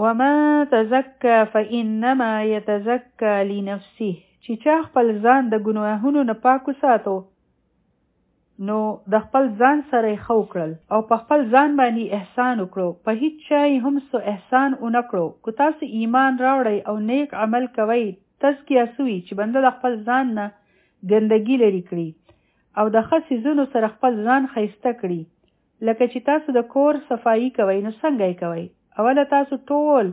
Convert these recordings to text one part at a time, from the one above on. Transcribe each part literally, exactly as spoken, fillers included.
وما تزکا فإنما يتزکا لنفسه، چې چا خپل ځان د ګناهونو نه پاک وساتو نو د خپل ځان سره یې ښه وکړل او په خپل ځان باندې احسان وکړو، په هیڅ چا یې هم څه احسان ونه کړو. که تاسو ایمان راوړئ او نیک عمل کوئ، تزکیه سوي چې بنده د خپل ځان نه ګندګي لرې کړي او د ښه څیزونو سره خپل ځان ښایسته کړي. لکه چې تاسو د کور صفایي کوئ نو څنګه یې کوئ؟ اوله تاسو ټول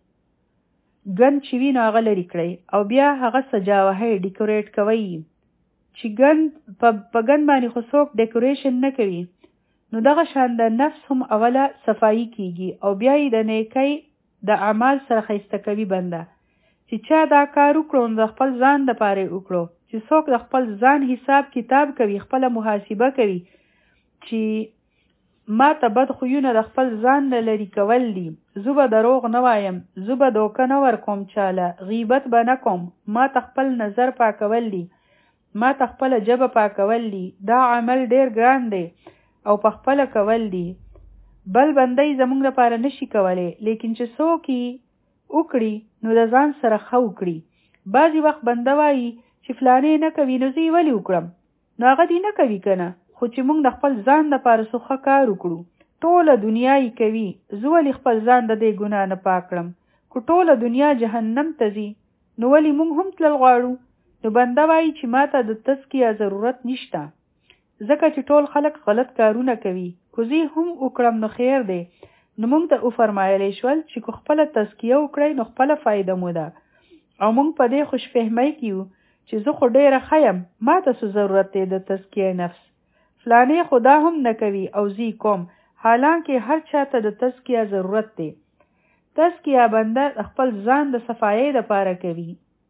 ګند چې وي نو هغه لرې کړئ او بیا هغه سجاوهئ، ډیکوریټ کوئ. چې ګند په ګند باندې خو څوک ډیکوریشن نه کوي، نو دغه شان د نفس هم اوله صفایي کیږي او بیا یې د نیکۍ د اعمال سره ښایسته کوي بنده. چې چا دا کار وکړو نو د خپل ځان دپاره یې وکړو. چې څوک د خپل ځان حساب کتاب کوي، خپله محاسبه کوي چې ما ته بد خویونه د خپل ځان نه لرې کول دي، زه به دروغ نه وایم، زه به دوکه نه ورکوم چاله، غیبت به نه کوم، ما ته خپل نظر پاکول دي، ما ته خپله ژبه پاکول دي، دا عمل ډیر ګران دی او په خپله کول دي. بل بنده یې زموږ لپاره نشي کولی، لیکن چې څوک یې وکړي نو د ځان سره ښه وکړي. بعضې وخت بنده وایي چې فلانې نه کوي نو زه یې ولې وکړم؟ نو هغه دې نه کوي که نه، خو چې موږ د خپل ځان دپاره څه ښه کار وکړو. ټوله دنیا یې کوي، زه ولې خپل ځان د دې ګناه نه پاک کړم؟ که ټوله دنیا جهنم ته ځي نو ولې موږ هم تلل غواړو؟ نو بنده وایي چې ما ته د تزکیه ضرورت نشته، ځکه چې ټول خلک غلط کارونه کوي، که زه هم وکړم نو خیر دی. نو موږ ته وفرمایلی شول چې که خپله تزکیه وکړئ نو خپله فایده مو ده. او موږ په دې خوشفهمۍ کې یو چې زه خو ډېره ښه یم، ما ته څه ضرورت دی د تزکیه نفس؟ فلانې خو دا هم نه کوي او زی کوم، حالانکه هر چا ته د تزکیه ضرورت دی. تزکیه بنده خپل ځان د صفایۍ دپاره کوي،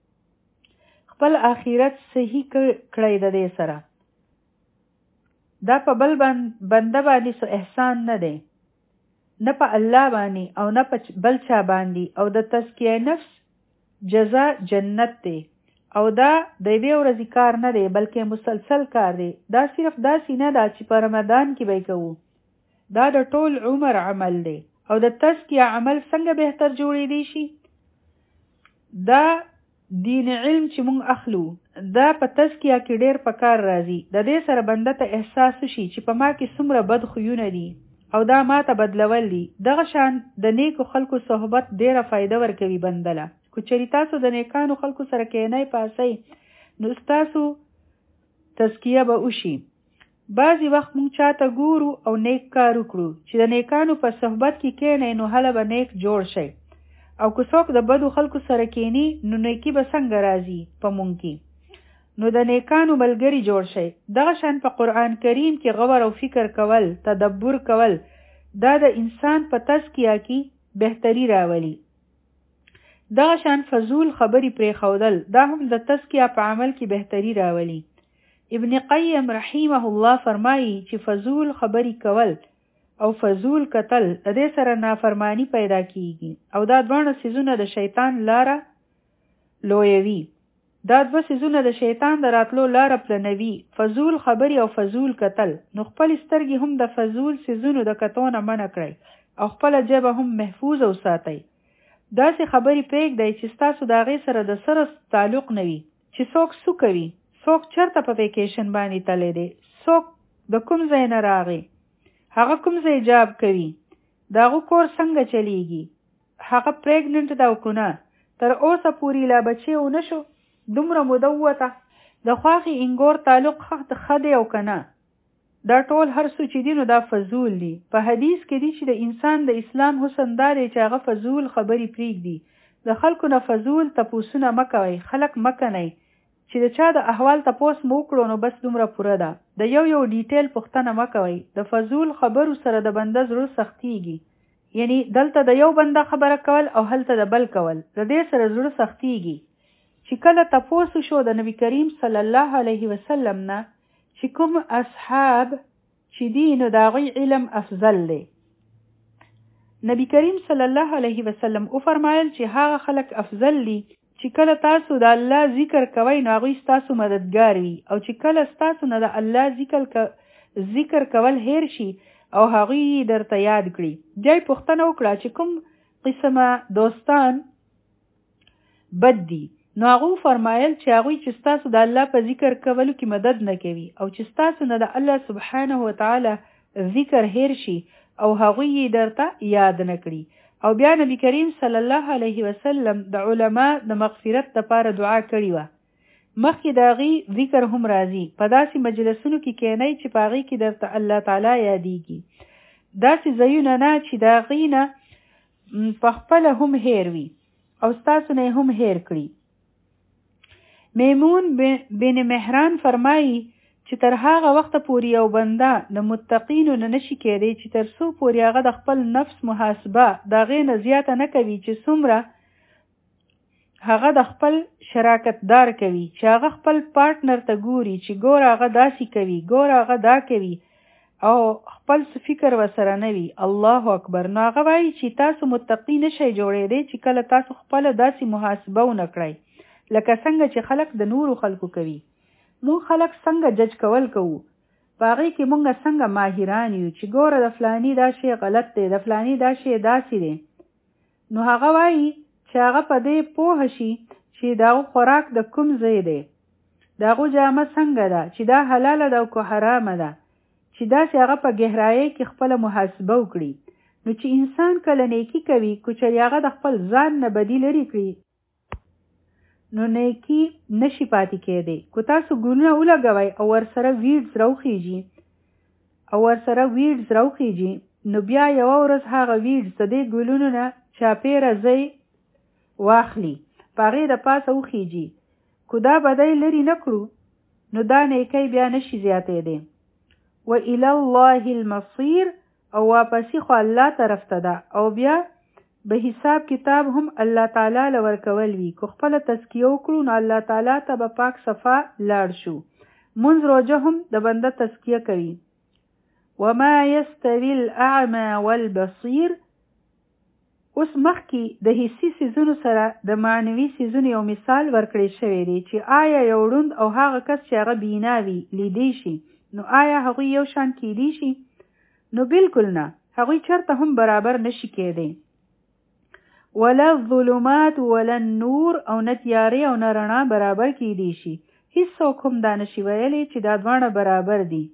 خپل آخرت صحیح کړی د دې سره. دا په بل بنده باندې څه احسان نه دی، نه په الله باندې او نه په بل چا باندې. او د تزکیه نفس جزا جنت دی او دا د یوې ورځې کار نه دی بلکې مسلسل کار دی. دا صرف داسې نه ده چې په رمضان کې به یې کوو، دا د ټول عمر عمل دی. او د تزکیه عمل څنګه بهتر جوړېدی شي؟ دا دین علم چې مونږ اخلو دا په تزکیه کې ډېر په کار راځي. د دې سره بنده ته احساس شي چې په ما کې څومره بد خویونه دي او دا ما ته بدلول دي. دغه شان د نیکو خلکو صحبت ډېره فایده ورکوي بنده له. که چېرې تاسو د نیکانو خلکو سره کینئ پاسئ نو ستاسو تزکیه به وشي. بعضې وخت مونږ چاته ګورو او نیک کار وکړو چې د نیکانو په صحبت کې کینئ نو هله به نیک جوړ شئ. او که څوک د بدو خلکو سره کینی نو نیکی به څنګه راځي په مونږ کې؟ نو د نیکانو ملګري جوړ شئ. دغه شان په قرآن کریم کې غور او فکر کول، تدبر کول، دا د انسان په تزکیه کې بهتري راولي. دغه شان فضول خبرې پرېښودل دا هم د تزکیه په عمل کې بهتري راولي. ابن قیم رحمه الله فرمایي چې فضول خبرې کول او فضول کتل د دې سره نافرمانی پیدا کیږي او دا دوه سيزونه د شیطان لاره لویوي. دا دوه سيزونه د شیطان د راتلو لاره پلنوي، فضول خبرې او فضول کتل. نو خپل سترګې هم د فضول سيزونو د کتونه منع کړئ او خپل جبه هم محفوظ او ساتئ. داسې خبرې پرېږدئ چې ستاسو د هغې سره د سره تعلق نه وي. چې څوک څه کوي، څوک چېرته په ویکیشن باندې تللی دی، څوک د کوم ځای نه راغی، هغه کوم ځای جاب کوي، د هغه کور څنګه چلیږي، هغه پریګننټ ده او که نه، تر اوسه پورې لا بچی ونه شو، دومره موده ووته، د خواښې انګور تعلق ښه دی او که نه. دا ټول هر څه چې دي نو دا فضول دي. په حدیث کې دي چې د انسان د اسلام حسن دا دی چې هغه فضول خبرې پرېږدي. د خلکو نه فضول تپوسونه مه کوئ، خلک مه کنئ چې د چا د احوال تپوس مو وکړو نو بس دومره پوره ده. د یو یو ډیټیل پوښتنه مه کوئ. د فضول خبرو سره د بنده زړه سختیږي، یعنی دلته د یو بنده خبره کول او هلته د بل کول، د دې سره زړه سختیږي. چې کله تپوس شو د نبی کریم صلی الله علیه وسلم نه چې کوم اصحاب چې دي نو د هغوی علم افضل دی، نبی کریم صلی الله علیه وسلم او فرمایل چې هغه خلک افضل دي چې کله تاسو د الله ذکر کوئ نو هغوی ستاسو مددګار وي، او چې کله ستاسو نه د الله ذکر ذکر کول هیر شي او هغوی درته یاد کړي. بیا یې پوښتنه وکړه چې کوم قسمه دوستان بد دي. نو هغه فرمایل چې هغوی چې ستاسو د الله په ذکر کولو کې مدد نه کوي او چې ستاسو نه د الله سبحانه وتعالی ذکر هیر شي او هغوی یې درته یاد نه کړي. او بیا نبی کریم صلی الله علیه وسلم د علما د مغفرت لپاره دعا کړې وه. مخکې د هغې ذکر هم راځي. په داسې مجلسونو کې کینئ چې په هغې کې درته الله تعالی یادیږي. داسې ځایونه نه چې د هغې نه په خپله هم هیر وي او ستاسو نه هم هیر کړي. میمون بن مهران فرمایي چې تر هغه وخته پورې یو بنده د متقینو نه نشي کېدی چې تر څو پورې هغه د خپل نفس محاسبه د هغې نه زیاته نه کوي چې څومره هغه د خپل شراکتدار کوي، چې هغه خپل پارټنر ته ګوري چې ګور هغه داسې کوي، ګور هغه دا کوي او خپل فکر وسره نه وي. الله اکبر. نو هغه وایي چې تاسو متقی نشئ جوړېدی چې کله تاسو خپله داسې محاسبه ونه کړئ لکه څنګه چې خلق د نورو خلکو کوي. مونږ خلق څنګه جج کول کوو، په هغې کې مونږ څنګه ماهران یو چې ګوره د فلاني دا شی غلط دی، د فلاني دا شی داسې دی. نو هغه وایي چې هغه په دې پوه شي چې د هغو خوراک د کوم ځای دی، د هغو جامه څنګه ده، چې دا حلاله ده او که حرامه ده، چې داسې هغه په ګهرایۍ کې خپله محاسبه وکړي. نو چې انسان کله نیکي کوي که چېرې هغه د خپل ځان نه بدي لرې کړي نو نیکی نشي پاتې کېدی. که تاسو ګلونه ولګوئ او ورسره ویډز راوخیږي او ورسره ویډز راوخیږي نو بیا یوه ورځ هغه ویډز د دې ګلونو نه چاپېره ځای واخلي، په هغې د پاسه وخیږي. که دا بدی لرې نه کړو نو دا نیکی بیا نشي زیاتېدی. و الی الله المصیر، او واپسی خو الله طرف ته ده او بیا به حساب کتاب هم الله تعالی له ورکول وي. که خپله تزکیه وکړو نو الله تعالی ته به پاک صفا لاړ شو. منځ روژه هم د بنده تزکیه کوي. وما یستوی الاعمى والبصیر. اوس مخکې د حسي څیزونو سره د معنوي څیزونو یو مثال ورکړی شوی دی چې آیا یو ړوند او هغه کس چې هغه بینا وي لیدی شي، نو آیا هغوی یو شان کیدی شي؟ نو بالکل نه، هغوی چرته هم برابر نشي کېدی. ولا الظلمات ولا النور، او نه تیارې او نه رڼا برابر کیدی شي. هیڅوک هم دا نشي ویلی چې دا دواړه برابر دي.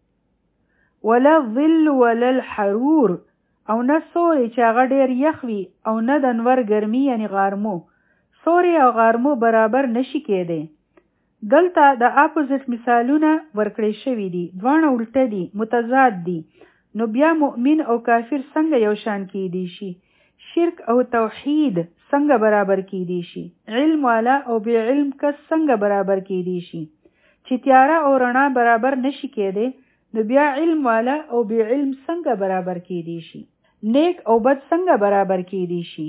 ولا الظل ولا الحرور، او نه سوری چې هغه ډېر یخ وي او نه د انور ګرمي یعنی غارمو. سوری او غارمو برابر نشي کېدی. دلته د اپوزیټ مثالونه ورکړی شوي دي، دواړه الټه دي، متضاد دي. نو بیا مؤمن او کافر څنګه یو شان کیدی شي؟ شرک او توحید څنګه برابر کیدی شي؟ علم والا او بی علم کس څنګه برابر کیدی شي؟ چې تیاره او رڼا برابر نشي کېدی نو بیا علم والا او بی علم څنګه برابر کیدی شي؟ نیک او بد څنګه برابر کیدی شي؟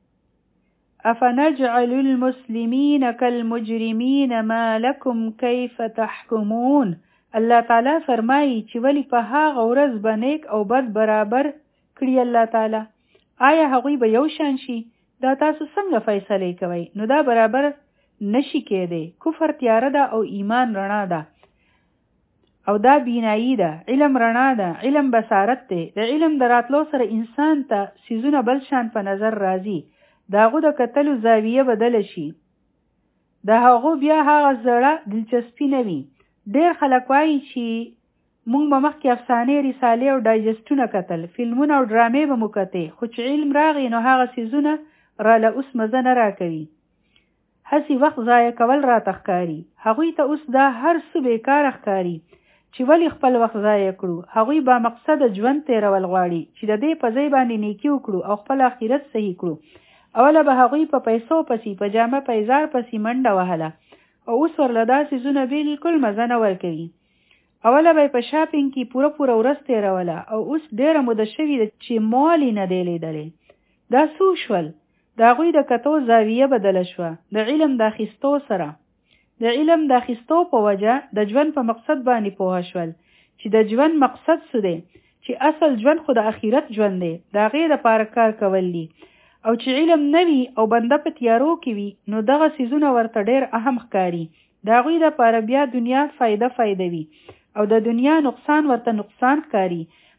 افنجعل المسلمین کالمجرمین ما لکم کیف تحکمون. الله تعالی فرمایي چې ولی په هغه ورځ به نیک او بد برابر کړي الله تعالی. آیا هغوی به یو شان شي؟ دا تاسو څنګه فیصله کوئ؟ نو دا برابر نشي کېدی. کفر تیاره ده او ایمان رڼا ده، او دا بینایی ده. علم رڼا ده، علم بصارت ده. د علم د راتلو سره انسان ته څیزونه بل شان په نظر راځي، د هغو د کتلو زاویه بدله شي، د هغو بیا هغه زړه دلچسپي نه وي. ډېر خلک وایي چې مونږ به مخکې افسانې، رسالې او ډایجسټونه کتل، فلمونه او ډرامې به مو کتې، خو چې علم راغی نو هغه څیزونه راله اوس مزه نه راکوي. هسې وخت ضایع کول راته ښکاري. هغوی ته اوس دا هر څه بیکاره ښکاري چې ولې خپل وخت ضایع کړو. هغوی با مقصده ژوند تېرول غواړي چې د دې په ځای باندې نیکي وکړو او خپل آخرت صحیح کړو. اوله به هغوی په پیسو پسې، په جامه پیزار پسې منډه وهله او اوس ورله دا څیزونه بالکل مزه نه ورکوي. اوله به په شاپینګ کې پوره پوره ورځ تېروله او اوس ډېره موده شوې ده چې مال یې نه دی لیدلی. دا څو شول؟ د هغوی د کتو زاویه بدله شوه د علم د اخیستو سره. د علم د اخیستو په وجه د ژوند په مقصد باندې پوه شول چې د ژوند مقصد څه دی، چې اصل ژوند خو د آخرت ژوند دی، د هغې دپاره کار کول دي. او چې علم نه وي او بنده په تیارو کې وي نو دغه څیزونه ورته ډېر اهم ښکاري. د هغوی دپاره بیا دنیا فایده فایده وي او د دنیا نقصان ورته نقصان ښکاري.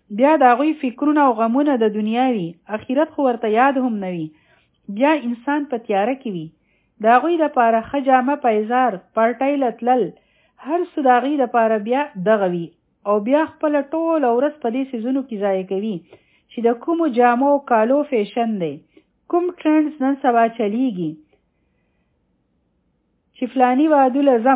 بیا د هغوی فکرونه او غمونه د دنیا وي، اخرت خو ورته یاد هم نه وي. بیا انسان په تیاره کې وي. د هغوی دپاره ښه جامه پیزار پارټۍ له تلل هر څه د هغوی دپاره بیا دغه وي، او بیا خپله ټوله ورځ په دې څیزونو کې ضایع کوي چې د کومو جامو او کالو فیشن دی، کوم ټرنډز نن سبا چلیږي، چې فلاني واده له ځم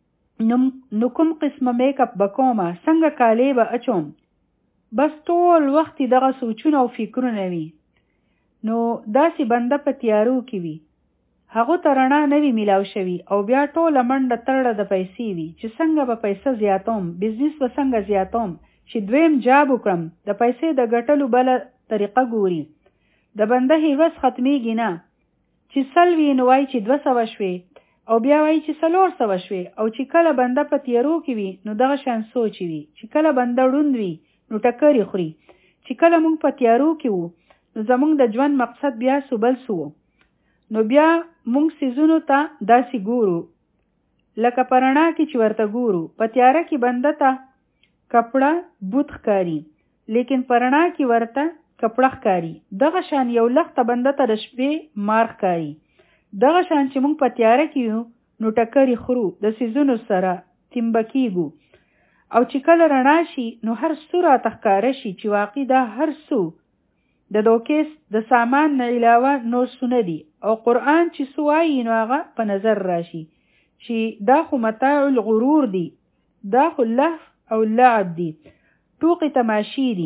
نو کوم قسمه میک اپ به کومه، څنګه کالي به اچوم. بس ټول وخت دغه سوچونه او فکرونه وي. نو داسې بنده په تیارو کې وي، هغو ته رڼا نه وي میلاو شوي، او بیا ټوله منډه تړه د پیسې وي چې څنګه به پیسه زیاتوم، بزنس به څنګه زیاتوم، چې دویم جاب وکړم، د پیسې د ګټلو بله طریقه ګوري. د بنده هیوس ختمیږي نه، چې سل وي نو وایي چې دوه سوه شوې، او بیا وایي چې څلور سوه شوې. او چې کله بنده په تیارو کې وي نو دغه شان سوچ وي، چې کله بنده ړوند وي نو ټکرې خوري. چې کله موږ په تیارو کې وو نو زموږ د ژوند مقصد بیا سوبل سو، نو بیا موږ سیزونو ته داسې ګورو لکه په رڼا کې چې ورته ګورو. په تیاره کې بنده ته کپړه بوت ښکاري، لیکن په رڼا کې ورته کپړه ښکاري. دغه شان یو لخته بنده ته د شپې مار ښکاري. دغه شان چې موږ په تیاره کې یو نو ټکرې خورو، د سیزونو سره تیمبه کیږو، او چې کله رڼا شي نو هر څه راته ښکاره شي چې واقع دا هر څه د دوکې د سامان نه علاوه نور څه نه دي. او قرآن چې څه وایي نو هغه په نظر راشي چې دا خو متاع الغرور دی، دا خو لهو او لعب دی، ټوقې تماشې دي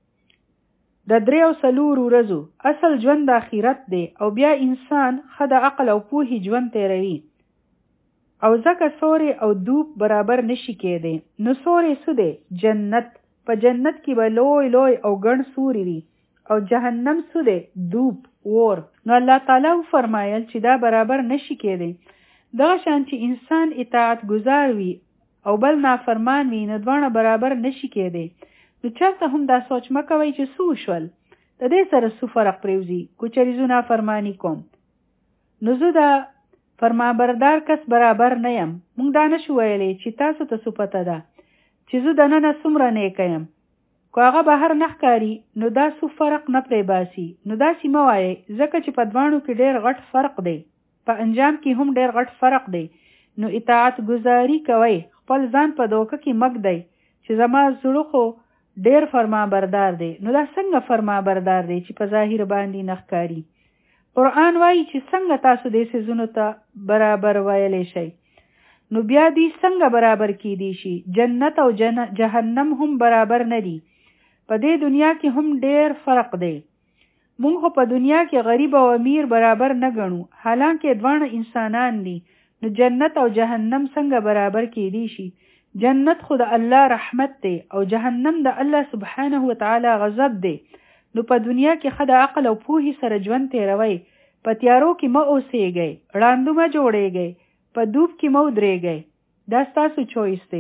د درې او څلورو ورځو. اصل ژوند د آخرت دی، او بیا انسان ښه د عقل او پوهې ژوند تیروي. او ځکه سوري او دوب برابر نشي کېدی. نو سوري څه دی؟ جنت. په جنت کې به لوی لوی او ګڼ سوري وي، او جهنم څه دی؟ دوب، اور. نو الله تعالی فرمایل چې دا برابر نشي کېدی. دغه شان چې انسان اطاعت گزار وي او بل نافرمان وي نو دواړه برابر نشي کېدی. نو چاته هم دا سوچ مکوئ چې څه وشول، د دې سره څه فرق پرېوځي. کو چېرې زه نافرماني کوم نو زه د فرمانبردار کس برابر نه یم. موږ دا نشو ویلی چې تاسو ته څه پته ده چې زه دننه څومره نیکه یم. که هغه بهر نه ښکاري نو دا څه فرق نه پرې باسي. نو داسې مه وایئ، ځکه چې په دواړو کې ډېر غټ فرق دی، په انجام کې هم ډېر غټ فرق دی. نو اطاعت گزاري کوئ، خپل ځان په دوکه کې مږدئ چې زما زړه خو ډېر فرمانبردار دی. نو دا څنګه فرمانبردار دی چې په ظاهر باندې نه ښکاري؟ قرآن وایي چې څنګه تاسو دې څیزونو ته برابر ویلی شئ، نو بیا دې څنګه برابر کیدی شي؟ جنت او جهنم هم برابر نه دي. په دې دنیا کې هم ډېر فرق دی. مونږ خو په دنیا کې غریب او امیر برابر نه ګڼو، حالانکه دواړه انسانان دي. نو جنت او جهنم څنګه برابر کیدی شي؟ جنت خو د الله رحمت دی، او جهنم د الله سبحانه وتعالی غضب دی. نو په دنیا کې ښه د عقل او پوهې سره ژوند تیروئ. په تیارو کې مه اوسېږئ، ړانده مه جوړېږئ، په دوب کې مه ودرېږئ. دا ستاسو چویس دی.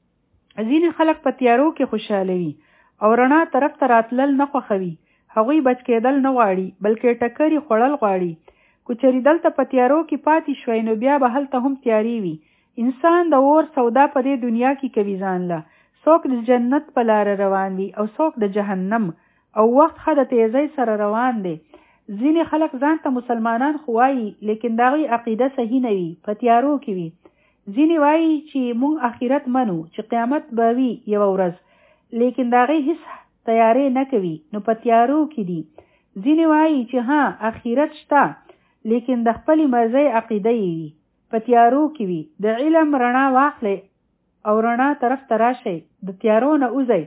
ځینې خلک په تیارو کې خوشحاله وي او رڼا طرف ته راتلل نه خوښوي. هغوی بچ کېدل نه غواړي، بلکې ټکرې خوړل غواړي. که چېرې دلته په تیارو کې پاتې شوی نو بیا به هلته هم تیارې وي. انسان د اور سودا په دې دنیا کې کوي ځان له. څوک د جنت په لاره روان وي او څوک د جهنم، او وخت ښه د تیزۍ سره روان دی. ځینې خلک ځان ته مسلمانان خو وایي، لیکن د هغوی عقیده صحیح نه وي، په تیارو کې وي. ځینې وایي چې موږ آخرت منو، چې قیامت به وي یوه ورځ، لیکن د هغې هېڅ تیارې نه کوي، نو په تیارو کې دي. ځینې وایي چې ها آخرت شته، لیکن د خپلې مرضۍ عقیده یې وي، په تیارو کې وي. د علم رڼا واخلئ او رڼا طرف ته راشئ، د تیارو نه وځئ.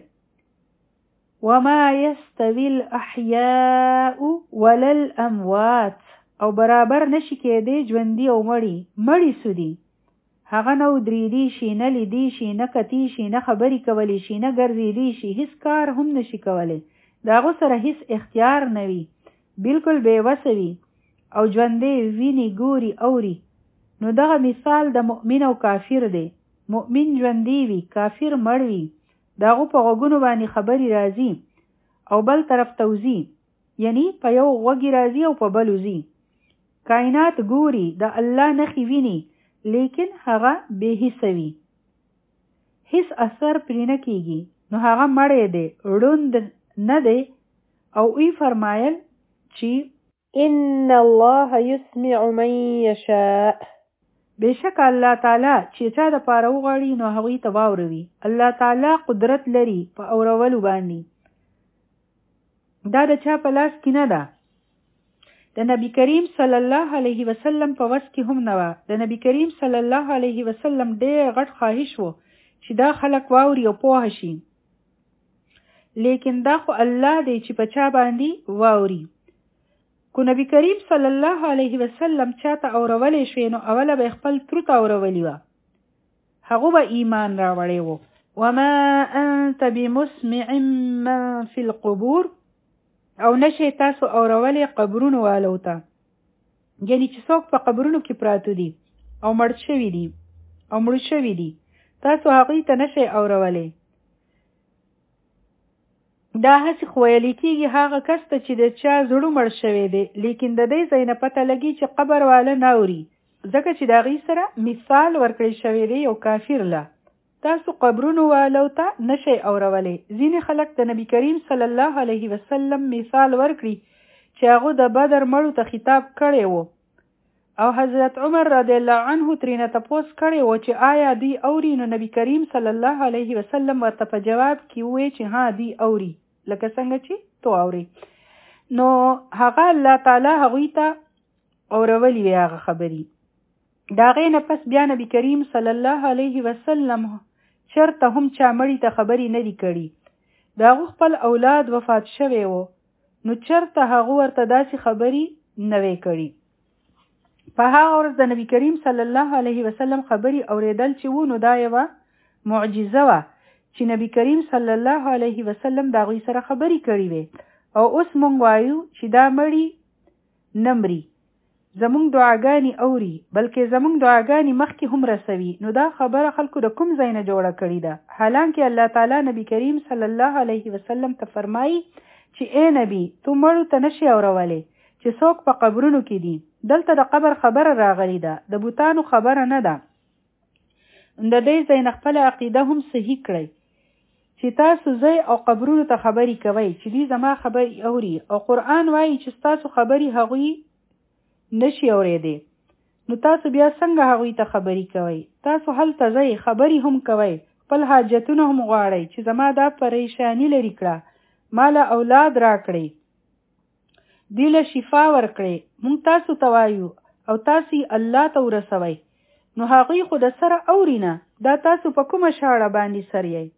وما يستوي الاحياء ولا الاموات. او برابر نشي کېدی ژوندي او مړي. مړي څه دي؟ هغه نه ودرېدی شي، نه لیدی شي، نه کتی شي، نه خبرې کولی شي، نه ګرځېدی شي، هیڅ کار هم نشي کولی. د هغو سره هیڅ اختیار نه وي، بلکل بېوسه وي او ژوندی ویني، ګوري، اوري. نو دغه مثال د مؤمن او کافر دی. مؤمن ژوندی وي، کافر مړ وي. د هغو په غوږونو باندې خبرې راځي او بل طرف ته وځي، یعنی په یو غوږ راځي او په بل وځي. کائنات ګوري، د الله نښې ویني، لیکن هغه بې حسه وي، هیڅ اثر پرې نه کېږي. نو هغه مړی دی ړوند نه دی او ای فرمایل چې ان الله يسمع من يشاء بشک الله تعالی چې چا د پاره وغواړي نو هغوی ته واوروي. الله تعالی قدرت لري په اورولو باندې. دا د چا په لاس کې نه ده. د نبی کریم صلی الله علیه وسلم په وس کې هم نه وه. د نبی کریم صلی الله علیه وسلم ډېر غټ خواهش و چې دا خلک واوري او پوه شي. لیکن دا خو الله دی چې په چا باندې واوري. کو نبی کریم صلی الله علیه وسلم چاته اورولې شوی نو اوله به خپل تروت اورولې وه. هغه به ایمان راوړی و. وما انت بمسمع من فی القبور او نشي تاسو اورولې قبرونو والو ته. یعنی چې څوک په قبرونو کې پراته دي او مړ شوي دي او مړ شوي دي تاسو هغوی ته نشئ اورولې. دا هسې خو ویلې کېږي هغه کس ته چې د چا زړه مړ شوی دی لیکن د دې ځای نه پته لګي چې قبر والا نه اوري ځکه چې د هغې سره مثال ورکړی شوی دی یو کافر له. تاسو قبرونو والو ته نشئ اورولې. ځینې خلک د نبی کریم صلی الله علیه وسلم مثال ورکړي چې هغه د بدر مړو ته خطاب کړی و او حضرت عمر رضی الله عنه ترېنه تپوس کړی و چې آیا دوی اوري؟ نو نبی کریم صلی الله علیه وسلم ورته په جواب کې وویل چې ها دوی اوري لکه څنګه چې تو اوري. نو هغه الله تعالی هغوی ته اورولي وي هغه خبرې. د هغې نه پس بیا نبی کریم صلی الله علیه وسلم چرته هم چا مړي ته خبرې نه دي کړي. د هغه خپل اولاد وفات شوی و نو چرته هغه ورته داسې خبرې نه وی کړي. په هغه ورځ د نبی کریم صلی الله علیه وسلم خبرې اورېدل چې و نو دا یوه معجزه وه چې نبی کریم صلی الله علیه وسلم د هغوی سره خبرې کړي وې. او اوس مونږ وایو چې دا مړي نه مري زمونږ دعاګانې اوري بلکې زمونږ دعاګانې مخکې هم رسوي. نو دا خبره خلکو د کوم ځای نه جوړه کړې ده؟ حالانکه الله تعالی نبی کریم صلی الله علیه وسلم ته فرمایي چې اے نبی تو مړو ته نشي اورولې چې څوک په قبرونو کې دي. دلته د قبر خبره راغلی ده د بوتانو خبره نه ده. د دې ځای نه خپله عقیده هم صحیح کړئ چې تاسو ځئ او قبرونو ته خبرې کوئ چې دوی زما خبرې اوري او قرآن وایي چې ستاسو خبرې هغوی نشي اورېدی. نو تاسو بیا څنګه هغوی ته خبرې کوئ؟ تاسو هلته ځئ خبرې هم کوئ خپل حاجتونه هم غواړئ چې زما دا پریشانی لرې کړه ماله اولاد راکړئ دوی له شفا ورکړئ. مونږ تاسو ته وایو او تاسو الله ته ورسوئ. نو هغوی خو د سره اوري نه دا تاسو په کومه شاړه باندې سر یئ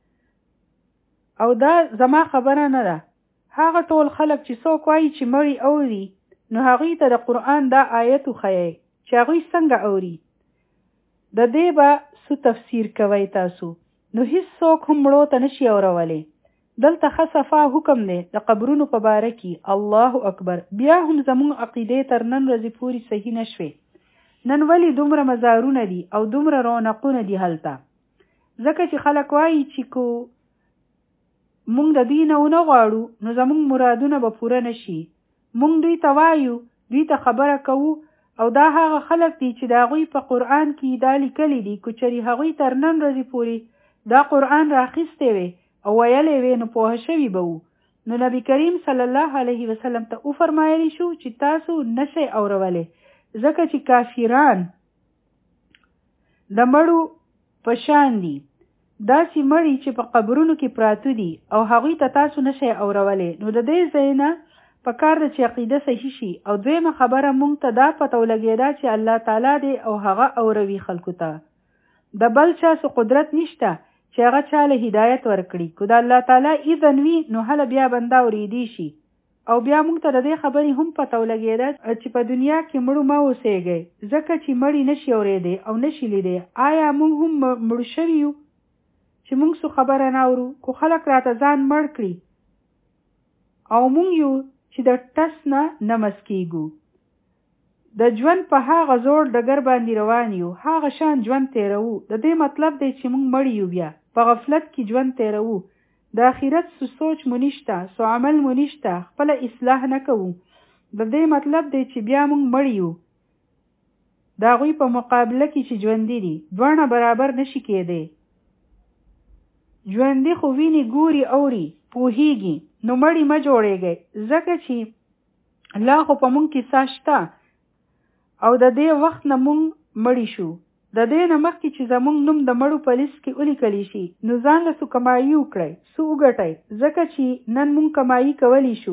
او دا زما خبره نه ده. هغه ټول خلک چې څوک وایي چې مړي اوري نو هغوی ته د قرآن دا آیت وښیئ چې هغوی څنګه اوري. د دې به څه تفسیر کوئ تاسو؟ نو هیڅوک هم مړو ته نشي اورولی. دلته ښه صفا حکم دی د قبرونو په باره کې. الله اکبر. بیا هم زموږ عقیدې تر نن ورځې پورې صحیح نه شوې. نن ولې دومره مزارونه دي او دومره رونقونه دي هلته؟ ځکه چې خلک وایي چې کو مونږ د دوی نه ونه غواړو نو زموږ مرادونه به پوره نشي. مونږ دوی ته وایو دوی ته خبره کوو او دا هغه خلک دي چې د هغوی په قرآن کې دا لیکلی دي که چېرې هغوی تر نن ورځې پورې دا قرآن راخیستی وی او ویلی وی نو پوه شوي به وو. نو نبی کریم صلی الله علیه وسلم ته وفرمایلی شو چې تاسو نشئ اورولی ځکه چې کافران د مړو په شان دي داسې مړي چې په قبرونو کې پراته دي او هغوی ته تاسو نشئ اورولی. نو د دې ځای نه په کار ده چې عقیده صحیح شي. او دویمه خبره مونږ ته دا پته ولګېده چې الله تعالی دی او هغه اوروي خلکو ته. د بل چا څه قدرت نشته چې هغه چا له هدایت ورکړي. که د الله تعالی اذن وي نو هله بیا بنده اورېدی شي. او بیا مونږ ته د دې خبرې هم پته ولګېده چې په دنیا کې مړو مه اوسېږئ ځکه چې مړي نشي اورېدی او نشي لیدی. آیا مونږ هم مړ شوي یو چې مونږ څه خبره نه اورو؟ خو خلک راته ځان مړ کړي او مونږ یو چې د ټس نه نه مسکېږو. د ژوند په هغه زوړ ډګر باندې روان یو هغه شان ژوند تېروو. د دې مطلب دی چې مونږ مړ یو بیا په غفلت کې ژوند تېروو. د آخرت څه سوچ مو نشته څه عمل مو نشته خپله اصلاح نه کوو. د دې مطلب دی چې بیا مونږ مړ یو. د هغوی په مقابله کې چې ژوندي دي دواړه برابر نشي کېدی. ژوندي خو ویني ګوري اوري پوهیږي نو مړی مه جوړېږئ ځکه چې لا خو په مونږ کې سا شته او د دې وخت نه مونږ مړی شو د دې نه مخکې چې زمونږ نوم د مړو په لیست کې ولیکلی شي نو ځان له څو کمایي وکړئ څه وګټئ ځکه چې نن مونږ کمایي کولی شو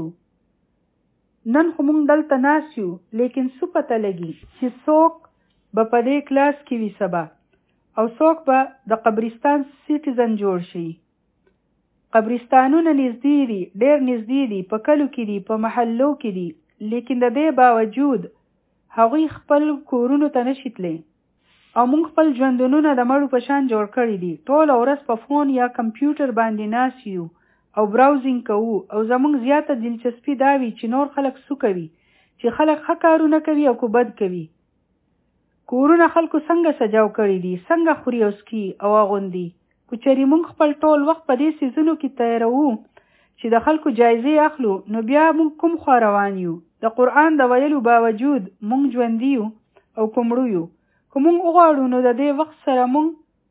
نن خو مونږ دلته ناست یو لیکن څه پته لګي چې څوک به په دې کلاس کې وي سبا او څوک به د قبرستان سیټیزن جوړ شي قبرستانونه نږدې دي ډېر نږدې دي په کلو کې دي په محلو کې دي لیکن د دې باوجود هغوی خپل کورونو ته نشي تللی او مونږ خپل ژوندونونه د مړو په شان جوړ کړي دي ټوله ورځ په فون یا کمپیوټر باندې ناست یو او براوزینګ کوو او زمونږ زیاته دلچسپي دا وي چې نور خلک څه کوي چې خلک ښه کارونه کوي او که بد کوي کورونه خلکو څنګه سجاو کړي دي څنګه خوري او څکي او اغوندي که چېرې مونږ خپل ټول وخت په دې څیزونو کې تېروو چې د خلکو جایزې اخلو نو بیا مونږ کوم خوا روان یو د قرآن د ویلو باوجود مونږ ژوندي یو او که مړو یو که مونږ وغواړو نو د دې وخت سره مونږ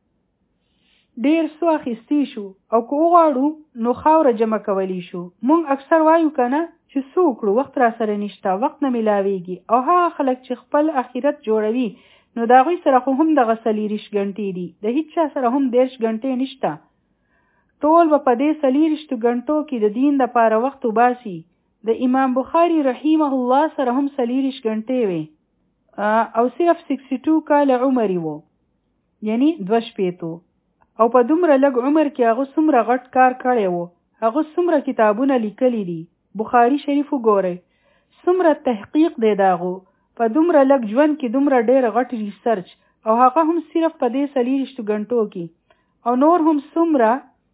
ډېر څه اخیستی شو او که وغواړو نو خاوره جمع کولی شو مونږ اکثر وایو که نه چې څه وکړو وخت را سره نشته وخت نه میلاویږي او هغه خلک چې خپل اخرت جوړوي نو د هغوی سره خو هم دغه څلېرویشت غنټې دي د هیڅ چا سره هم دېرش غنټې نشته ټول به په دې څلېرویشتو غنټو کې د دین دپاره وخت وباسي د امام بخاري رحمه الله سره هم څلېرویشت غنټې وې او صرف سکسټي ټو کاله عمر یې و یعنی دوه شپېتو او په دومره لږ عمر کې هغه څومره غټ کار کړی و هغه څومره کتابونه لیکلي دي بخاري شریف وګورئ څومره تحقیق دی د هغو په دومره لږ ژوند کې دومره ډېر غټ ریسرچ او هغه هم صرف په دې څلېرویشتو غنټو کې او نور هم څومره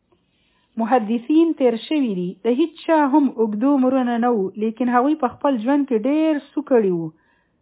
محدثین تیر شوي دي د هیڅ چا هم اوږده عمرونه نه وو لیکن هغوی په خپل ژوند کې ډېر څه کړي وو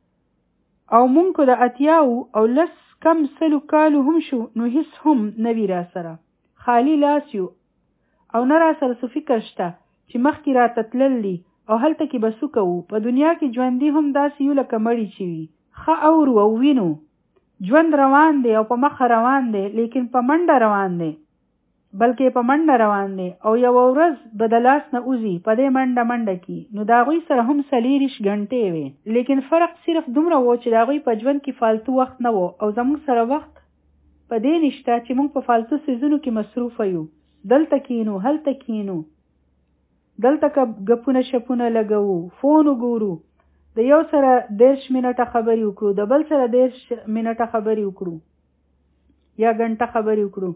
او مونږ که د اتیاو او لس کم سلو کالو هم شو نو هیڅ هم نه وي را سره خالی لاس یو او نه را سره څه فکر شته چې مخکې راته تلل دي او هلته کې به څه کوو په دنیا کې ژوندي هم داسې یو لکه مړي چې وي ښه اورو او وینو ژوند روان دی او په مخه روان دی لیکن په منډه روان دی بلکې په منډه روان دی او یوه ورځ به د لاس نه وځي په دې منډه منډه کې نو د هغوی سره هم څلېرویشت غنټې وې لیکن فرق صرف دومره و چې د هغوی په ژوند کې فالتو وخت نه و او زموږ سره وخت په دې نشته چې موږ په فالتو څیزونو کې مصروفه یو دلته کینو هلته کینو دلته ګپونه شپونه لګوو فون وګورو د یو سره دېرش منټه خبرې وکړو د بل سره دېرش منټه خبرې وکړو یا غنټه خبرې وکړو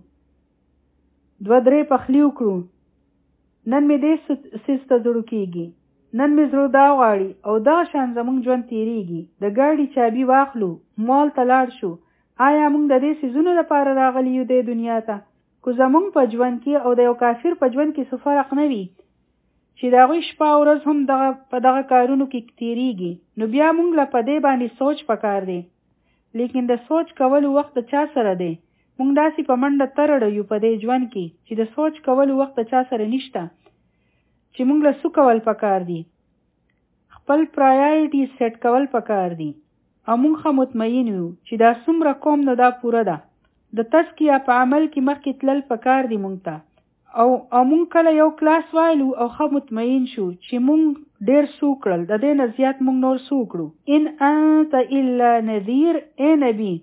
دوه درې پخلی وکړو نن مې دې څیز ته زړه کېږي نن مې زړه دا غواړي او دغه شان زموږ ژوند تېرېږي د ګاډي چابي واخلو مال ته لاړ شو آیا موږ د دې څیزونو لپاره راغلي یو دې دنیا ته که زموږ په ژوند کې او د یو کافر په ژوند کې څه فرق نه وي چې د هغوی شپه او ورځ هم دغه په دغه کارونو کې تېرېږي نو بیا موږ له په دې باندې سوچ پکار دی لیکن د سوچ کولو وخت د چا سره دی مونږ داسې په منډه ترړه یو په دې ژوند کې چې د سوچ کولو وخت چا سره نشته چې مونږ له څه کول پکار دي خپل پرایورټي سیټ کول پکار دي او مونږ ښه مطمئن یو چې دا څومره کوم نو دا پوره ده د تزکیه په عمل کې مخکې تلل پکار دي مونږ ته او او مونږ کله یو کلاس وایلو او ښه مطمئن شو چې مونږ ډېر څه وکړل د دې نه زیات مونږ نور څه وکړو ان انت الا نذیر ای نبي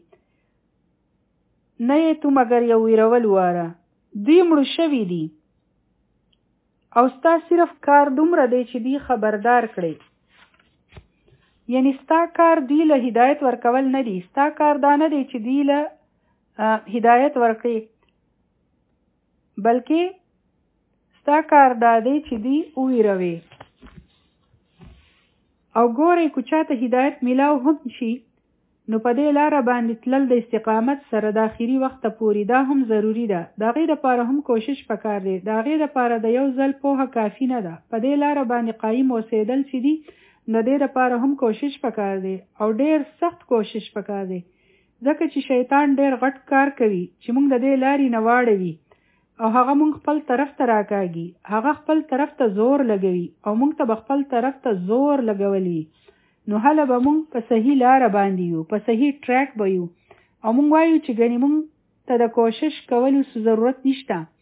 نه یې تو مګر یو ویرول واره دوی مړه شوي دي او ستا صرف کار دومره دی چې دوی خبردار کړي یعنی ستا کار دوی له هدایت ورکول نه دی ستا کار دا نه دی چې دوی له هدایت ورکړي بلکې ستا کار دا دی چې دوی وویروي او ګورئ که چاته هدایت میلاو هم شي نو په دې لاره باندې تلل د استقامت سره د آخري وخته پورې دا هم ضروري ده د هغې دپاره هم کوشش پکار دی د هغې دپاره د یو ځل پوهه کافي نه ده په دې لاره باندې قایم اوسېدل چې دي د دې دپاره هم کوشش پکار دی او ډېر سخت کوشش پکار دی ځکه چې شیطان ډېر غټ کار کوي چې موږ د دې لارې نه واړوي او هغه موږ خپل طرف ته راکاږي هغه خپل طرف ته زور لګوي او موږ ته به خپل طرف ته زور لګولی نو هله به مونږ په صحیح لاره باندې یو په صحیح ټریک به یو او مونږ وایو چې ګنې مونږ ته د کوشش کولو څه ضرورت نشته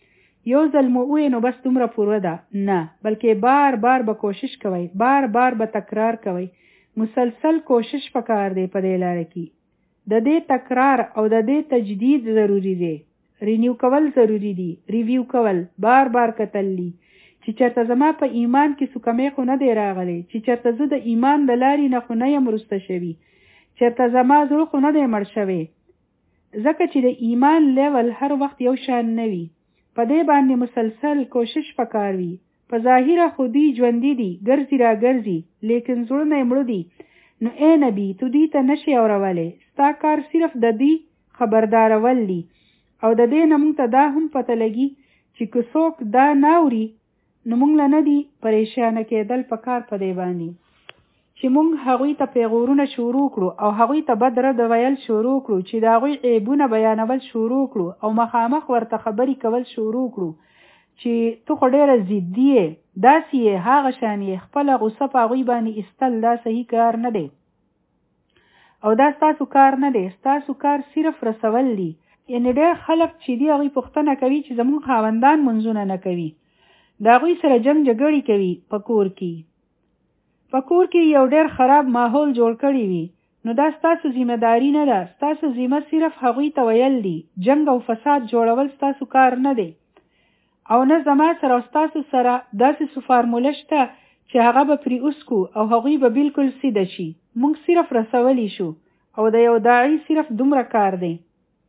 یو ځل مو ووایي نو بس دومره پوره ده، نه، بلکې بار بار به کوشش کوئ، بار بار به تکرار کوئ. مسلسل کوشش پکار دی په دې لاره کې. د دې تکرار او د دې تجدید ضروری دی. رینیو کول ضروری دی، ریویو کول، بار بار کتل دي چې چېرته زما په ایمان کې څه کمی خو نه دی راغلی، چې چېرته زه د ایمان د لارې نه خو نه یم وروسته شوي، چېرته زما زړه خو نه دی مړ شوی. ځکه چې د ایمان لیول هر وخت یو شان نه وي. په دې باندې مسلسل کوشش پکار وي. په ظاهره خو دوی ژوندي دي، ګرځي را ګرځي، لیکن زړونه یې مړه دي. نو ای نبی تو دوی ته نشي اورولی، ستا کار صرف د دوی خبردارول دي. او د دې نه موږ ته دا هم پته لګي چې که څوک دا ناوري نو موږ له نه دي پریشانه کېدل پکار په دې باندې چې موږ هغوی ته پیغورونه شروع کړو او هغوی ته بد رد ویل شروع کړو، چې د هغوی عیبونه بیانول شروع کړو او مخامخ ورته خبرې کول شروع کړو چې تو خو ډېره ضدي یې، داسې یې، هغه شان یې، خپله غوسه په هغوی باندې ایستل دا صحیح کار نه دی او دا ستاسو کار نه دی. ستاسو کار صرف رسول دی. یعنې ډېر خلک چې دي هغوی پوښتنه کوي چې زموږ خاوندان منځونه نه کوي، د هغوی سره جنګ جګړې کوي په کور کې، په کور کې یو ډېر خراب ماحول جوړ کړی وي، نو دا ستاسو ذمہ داری نه ده. ستاسو ذمه صرف هغوی ته ویل دي. جنګ او فساد جوړول ستاسو کار نه دی. او نه زما سره او ستاسو سره داسې څه فارموله شته چې هغه به پرې اوسکو او هغوی به بالکل سیده شي. موږ صرف رسولی شو او د یو داعي صرف دومره کار دی.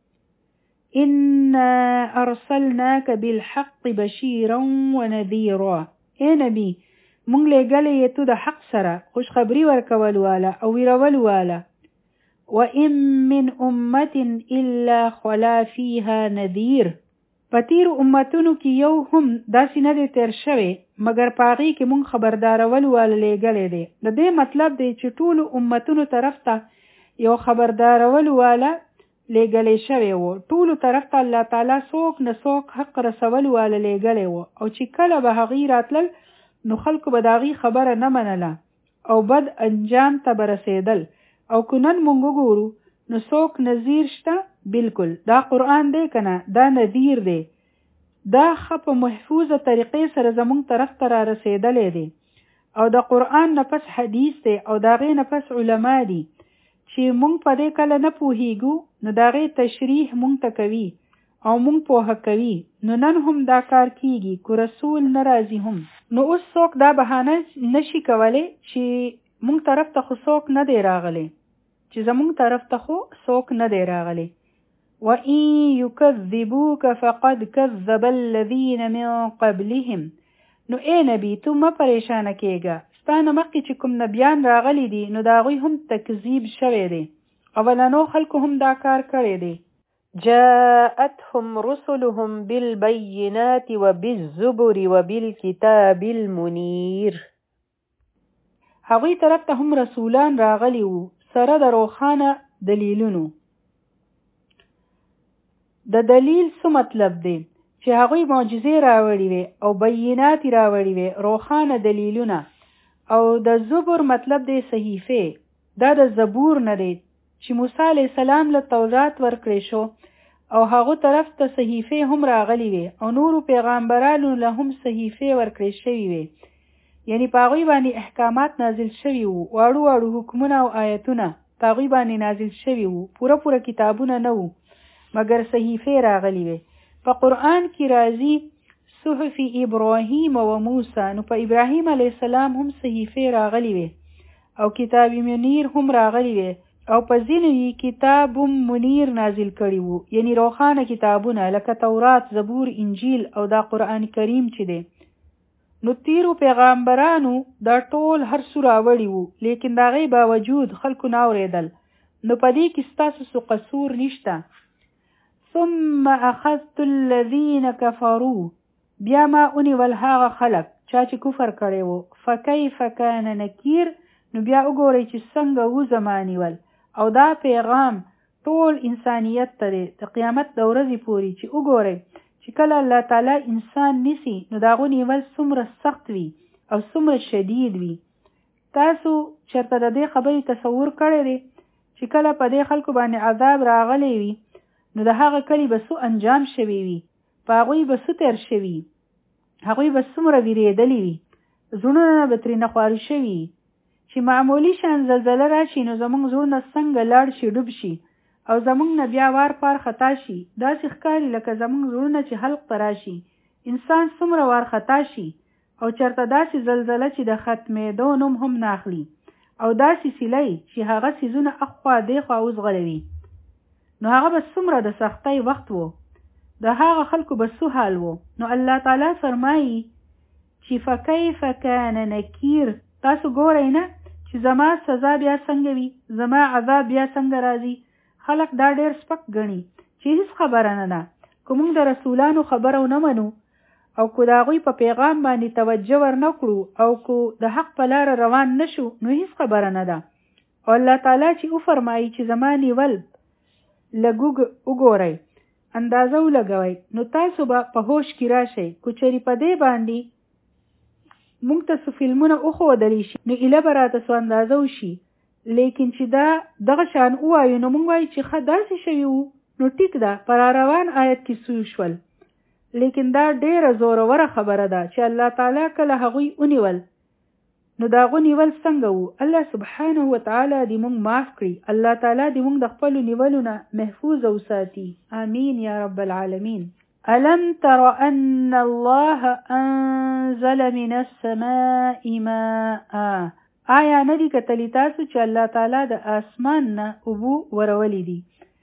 إنا أرسلناك بالحق بشيرا ونذيرا. اے نبی مونږ لېږلی یې تو د حق سره خوشخبري ورکول والا او ویرول والا. وإن من أمة إلا خلا فيها نذير. په تیرو امتونو کې یو هم داسې نه دی تیر شوی مګر په هغې کې مونږ خبردارول والا لېږلی دی. د دې مطلب دی چې ټولو امتونو طرف ته یو خبردارول والا لېږلی شوی و. ټولو طرف ته الله تعالی څوک نه څوک حق رسول والا لېږلی و او چې کله به هغې راتلل نو خلکو به د هغې خبره نه منله او بد انجام ته به رسېدل. او که نن مونږ وګورو نو څوک نظیر شته؟ بالکل. دا قرآن دی که نه؟ دا نظیر دی. دا ښه په محفوظه طریقې سره زمونږ طرف ته را رسېدلی دی او د قرآن نه پس حدیث دی او د هغې نه پس علما دي چې مونږ په دې کله نه پوهیږو نو د هغې تشریح مونږ ته کوي او مونږ پوهه کوي. نو نن هم دا کار کیږي که رسول نه راځي هم. نو اوس څوک دا بهانه نشي کولی چې مونږ طرف ته خو څوک نه دی راغلی، چې زمونږ طرف ته خو څوک نه دی راغلی. وَإِن يُكَذِّبُوكَ فَقَدْ كَذَّبَ الَّذِينَ مِن قَبْلِهِمْ. نو اے نبی تو مه پریشانه کېږه، ستانه مخکې چې کوم نبیان راغلی دي نو د هغوی هم تکذیب شوی دی. اولنو خلکو هم دا کار کړی دی. جاءتهم رسلهم بالبينات وبالزبر وبالكتاب المنير. هغوی طرف ته هم رسولان راغلی وو سره د روښانه دلیلونو. د دلیل څه مطلب دی؟ چې هغوی معجزې راوړي وي او بینات راوړي وي، روښانه دلیلونه. او د زبر مطلب دی صحیفه. دا د زبور نه دی چې موسی علیه السلام له تورات ورکړی شو او هغو طرف ته صحیفه هم راغلی وي او نورو پیغمبرانو له هم صحیفه ورکړی شوي وي، یعنی په هغوی باندې احکامات نازل شوي وو، واړو واړو حکمونه او آیتونه په هغوی باندې نازل شوي وو. پوره پوره کتابونه نه وو مګر صحیفه راغلی وي. په قرآن کې راځي صحف ابراهیم و موسی، نو په ابراهیم علیه السلام هم صحیفه راغلی وي او کتاب منیر هم راغلی وي او په ځینو یې کتاب منیر نازل کړي وو، یعنی روښانه کتابونه لکه تورات، زبور، انجیل او دا قرآن کریم چې دی. نو تیرو پیغمبرانو دا ټول هر څه راوړي وو لیکن د هغې باوجود خلکو نه اورېدل. نو په دې کې ستاسو څه قصور نشته. ثم اخذت الذين كفروا. بیا ما ونیول هغه خلک چا چې کفر کړی وو. فکیف کان نکیر. نو بیا وګورئ چې څنګه و زما نیول. او دا پیغام ټول انسانیت ته دی د قیامت د ورځې پورې، چې وګورئ چې کله الله تعالی انسان نیسي نو د هغو نیول څومره سخت وي او څومره شدید وي. تاسو چېرته د دې خبرې تصور کړی دی چې کله په دې خلکو باندې عذاب راغلی وي نو د هغه کلي به څه انجام شوی وي؟ په هغوی به څه تېر شوي، هغوی به څومره ویرېدلي وي، زړونه به ترېنه خواري شوي چې معمولي شان زلزله راشي نو زموږ زړونه څنګه لاړ شي ډوب شي او زموږ نه بیا وار پار خطا شي. داسې ښکاري لکه زموږ زړونه چې حلق ته راشي انسان څومره وار خطا شي او چېرته داسې زلزله چې د ختمېدو نوم هم نه اخلي او داسې سیلی چې هغه څیزونه اخوا دېخوا وزغلوي، نو هغه به څومره د سختۍ وخت و، د هغه خلکو به څه حال و. نو الله تعالی فرمایي چې فکیف کان نکیر، تاسو ګورئ نه چې زما سزا بیا څنګه وي، زما عذاب بیا څنګه راځي. خلک دا ډېر سپک ګڼي چې هیڅ خبره نه ده. که موږ د رسولانو خبره ونه منو او که د هغوی په پیغام باندې توجه ورنه کړو او که د حق په لاره روان نشو نو هیڅ خبره نه ده. او الله تعالی چې وفرمایي چې زما نیول لږ وګورئ، اندازه ولګوئ، نو تاسو به په هوش کې راشئ. که چېرې په دې باندې مونږ ته څه فلمونه وښودلی شي نو ایله به راته څه اندازه وشي، لیکن چې دا دغه شان ووایو نو مونږ وایو چې ښه داسې شوي وو نو ټیک ده، په راروان آیت کې څه شول. لیکن دا ډېره زوروره خبره ده چې الله تعالی کله هغوی ونیول نو د هغو نیول څنګه وو. الله سبحانه وتعالی دې مونږ معاف کړي، الله تعالی دې مونږ د خپلو نیولو نه محفوظ وساتي. آمین یا رب العالمین. ألم تر أن الله أنزل من السماء ماء، آیا ندی کتلی تاسو چې الله تعالی د آسمان نه اوبو ورولی دي.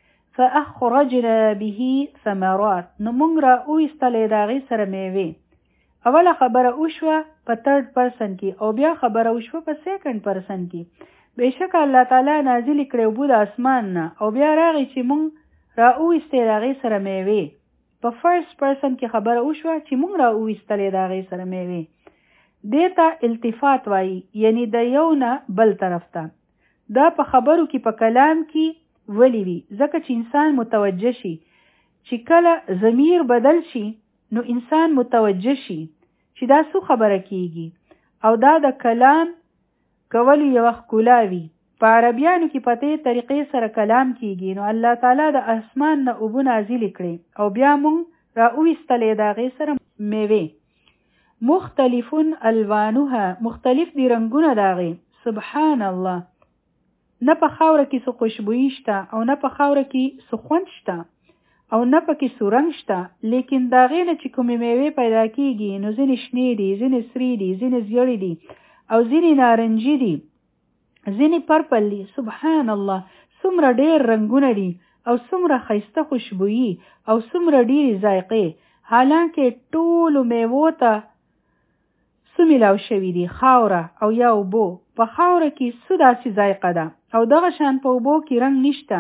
فأخرجنا به ثمرات، نو موږ را وایستلې د هغې سره میوې. اوله خبره وشوه په ترډ پرسن کې او بیا خبره وشوه په سیکنډ پرسن کې. بېشکه الله تعالی نازلې کړې اوبو د آسمان نه او بیا راغی چې موږ را وایستې د هغې سره میوې. په فرست پرسن کې خبره وشوه چې موږ را وایستلې د هغې سره میوې. دې ته التفات وایي، یعنی د یو نه بل طرف ته. دا په خبرو کې په کلام کې ولی وي، ځکه چې انسان متوجه شي. چې کله ضمیر بدل شي نو انسان متوجه شي چې دا څه خبره کیږي او دا د کلام کولو یوه ښکلا وي. په عربیانو کې په دې طریقې سره کلام کیږي. نو الله تعالی د اسمان نه اوبه نازلې کړې او بیا موږ را وایستلې د هغې سره میوې. مختلفون الوانها، مختلف دي رنګونه د هغې. سبحان الله، نه په خاوره کې څه خوشبویي شته او نه په خاوره کې څه خوند شته او نه پکې څه رنګ شته، لیکن د هغې نه چې کومې میوې پیدا کیږي نو ځینې شنې دي، ځینې سرې دي، ځینې زیړې دي او ځینې نارنجي دي، ځینې پرپل دي. سبحان الله، څومره ډېر رنګونه دي او څومره ښایسته خوشبویي او څومره ډېرې ذایقې. حالانکه ټولو میوو ته څه میلاو شوي دي؟ خاوره او یا اوبو. په خاوره کې څه داسې ذایقه ده او دغه شان په اوبو کې رنګ نشته.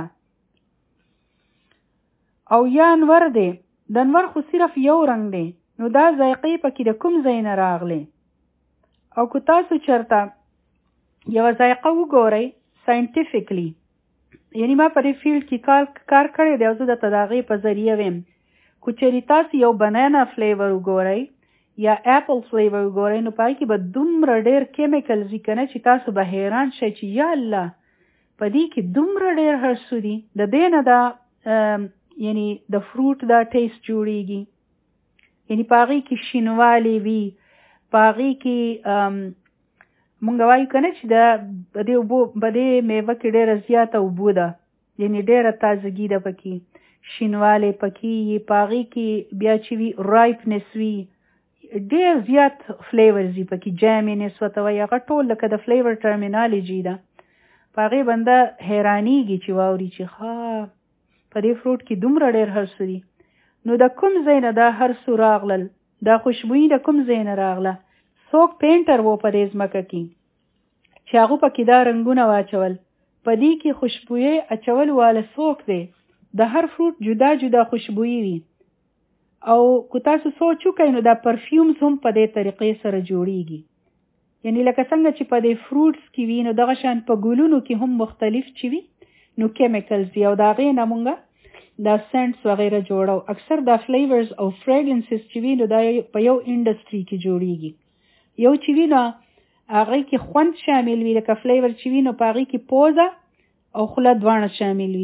او یا انور دی، د انور خو صرف یو رنګ دی، نو دا ذایقې پکې د کوم ځای نه راغلې. او که تاسو چېرته یوه ذایقه وګورئ ساینټیفیکلی، یعنی ما په دې فیلډ کې کار کار کړی دی او زه درته د هغې په ذریعه ویم. که چېرې تاسو یو بنانا فلیور وګورئ یا اپل فلیور وګورئ نو په هغې کې به دومره ډېر کیمیکلز وي که نه چې تاسو به حیران شئ چې یا الله په دې کې دومره ډېر هر څه دي. د دې نه دا یعنی د فروټ دا ټیسټ جوړیږي، یعنی په هغې کې شینوالی وي، په هغې کې مونږ وایو که نه چې د دې اوبو په دې میوه کې ډېره زیاته اوبو ده، یعنی ډېره تازګي ده پکې، شینوالی پکې یي، په هغې کې بیا چې وي رایپنس وي، ډېر زیات فلیورز وي پکې، جامینس ورته وایي، هغه ټول لکه د فلیور ټرمینالوجي ده. په هغې بنده حیرانېږي چې واوري چې ښه په دې فروټ کې دومره ډېر هر څه دي. نو د کوم ځای نه دا هر څه راغلل؟ دا خوشبویي د کوم ځای نه راغله؟ څوک پینټر و په دې ځمکه کې چې هغو پکې دا رنګونه واچول؟ په دې کې خوشبویي اچول واله څوک دی؟ د هر فروټ جدا جدا خوشبویي وي. او که تاسو سوچ وکئ نو دا پرفیومز هم په دې طریقې سره جوړیږي. یعنی لکه څنګه چې په دې فروټس کې وي نو دغه شان په ګلونو کې هم مختلف چې وي نو کیمیکلز وي او د هغې نه مونږه دا سینټس وغیره جوړو. اکثر دا فلیورز او فریګرنسز چې وي نو دا په یو انډسټري کې جوړیږي. یو چې وي نو هغې کې خوند شامل وي، لکه فلیور چې وي نو په هغې کې پوزه او خوله دواړه شامل وي،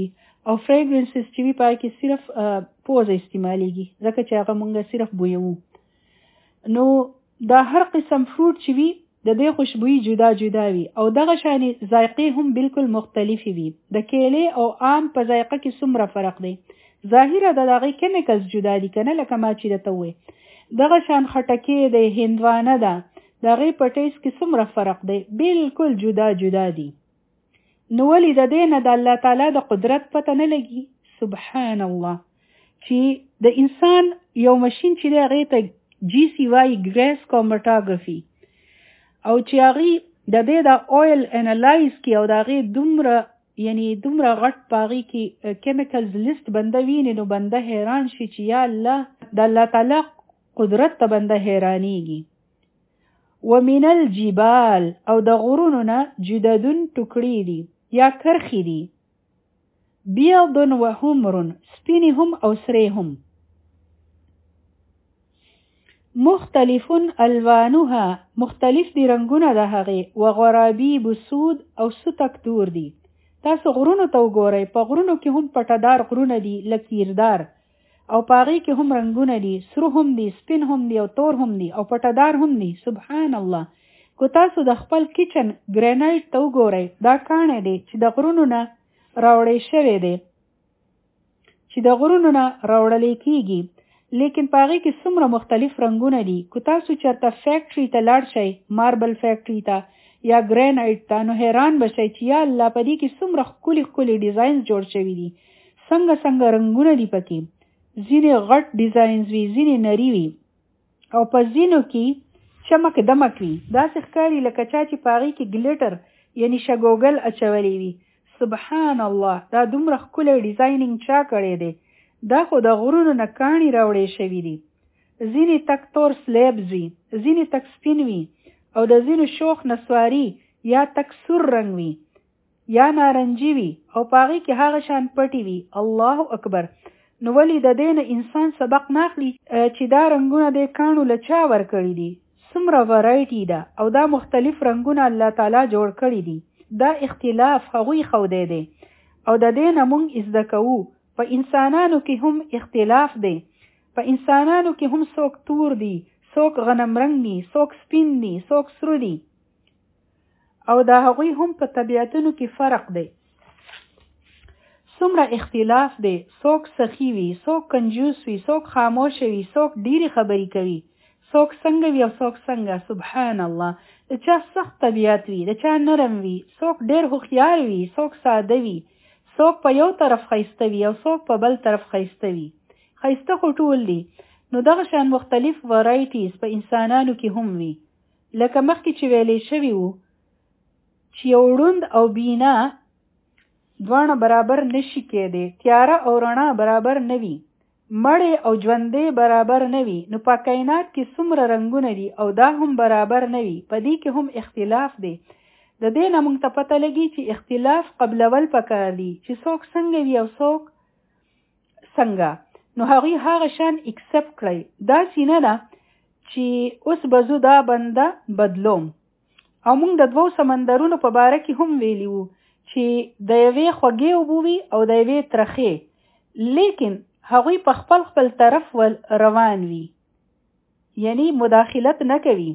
او فریګرنسز چې وي پای کې صرف پوزه استعمالیږي ځکه چې هغه مونږ صرف بویو. نو دا هر قسم فروټ چې وي د دې خوشبويي جدا جدا وي او دغه شانې ذایقې هم بالکل مختلفې وي. د کیلې او آم په ذایقه کې څومره فرق دی. ظاهره د هغې کیمیکلز جدا دي که نه لکه ما چې درته ووایې. دغه شان خټکې دی، هندوانه ده، د هغې په ټیسټ کې څومره فرق دی، بالکل جدا جدا دي. نو ولې د دې نه د الله تعالی د قدرت پته نه لګي؟ سبحان الله. چې د انسان یو ماشین چې دی هغې ته جی سی وایي ګریس کروماتوګرافي، او چې هغې د دې د اویل انالایز کی او د هغې دومره یعنی دومره غټ په هغې کې کیمیکلز لیست بنده ویني نو بنده حیران شي چې یا الله د الله تعالی قدرت ته بنده حیرانیږي. ومن الجبال او د غرونو نه جددن ټوکړي دي یا کرخې دي، بیض و حمر سپینې هم او سرې هم، مختلف الوانها مختلف دي رنگونه د هغې، و غرابیب سود او ستک تور دي. تاسو غرونو ته وګورئ، په غرونو کې هم پټدار غرونه دي لکیردار، او په هغې کې هم رنگونه دي، سرو هم دي، سپین هم دي او تور هم دي او پټدار هم دي. سبحان الله. که تاسو د خپل کچن ګرینایټ ته وګورئ، دا کاڼی دی چې د غرونو نه راوړی شوی دی، چې د غرونو نه راوړلی کیږي، لیکن په هغې کې څومره مختلف رنګونه دي. که تاسو چېرته فیکټري ته لاړ شئ، ماربل فیکټري ته یا ګرینایټ ته، نو حیران به شئ چې یا الله په دې کې څومره ښکلي ښکلي ډیزاینز جوړ شوي دي، څنګه څنګه رنګونه دي پکې. ځینې غټ ډیزاینز وي، ځینې نري وي، او په ځینو کې چمک دمک وي، داسې ښکاري لکه چا چې په هغې کې ګلیټر یعنی شګوګل اچولی وي. سبحان الله. دا دومره ښکلی ډیزاینینګ چا کړی دی؟ دا خو د غرونو نه کاڼي راوړی شوي دي. ځینې تک تور سلیبز وي، ځینې تک سپین وي، او د ځینو شوخ نسواري یا تک سور رنګ وي یا نارنجي وي، او په هغې کې هغه شان پټي وي. الله اکبر. نو ولې د دې نه انسان سبق ناخلي چې دا رنګونه د کاڼو له چا ورکړي دي؟ څومره ورایټي ده، او دا مختلف رنګونه الله تعالی جوړ کړي دي. دا اختلاف هغوی ښودی دی، او د دې نه موږ زده کوو. په انسانانو کې هم اختلاف دی. په انسانانو کې هم څوک تور دي، څوک غنم رنګ دي، څوک سپین دي، څوک سرو دي، او دا هغوی هم په طبیعتونو کې فرق دی. څومره اختلاف دی. څوک سخي وي، څوک کنجوس وي، څوک خاموش وي، څوک ډیرې خبرې کوي، څوک څنګه وي او څوک څنګه. سبحان الله. د چا سخت طبیعت وي، د چا نرم وي، څوک ډیر هوښیار وي، څوک ساده وي، څوک په یو طرف ښایسته وي او څوک په بل طرف ښایسته وي. ښایسته خو ټول دي. نو دغه شان مختلف ورایټیز په انسانانو کې هم وي. لکه مخکې چې ویلې شوي وو چې یو ړوند او بینا دواړه برابر نشي کېدی، تیاره او رڼا برابر نه وي، مړې او ژوندې برابر نه وي. نو په کائنات کې څومره رنګونه دي او دا هم برابر نه وي. په دې کې هم اختلاف دی. د دې نه موږ ته پته لګي چې اختلاف قبلول پکار دي، چې څوک څنګه وي او څوک څنګه. نو هغوی هغه شان اکسپټ کړئ. داسې نه ده چې اوس به زه دا بنده بدلوم. او موږ د دوو سمندرونو په باره کې هم ویلي وو چې د یوې خوږې اوبه وي او د یوې ترخې، لیکن هغوی په خپل خپل طرف روان وي، یعنی مداخلت نه کوي.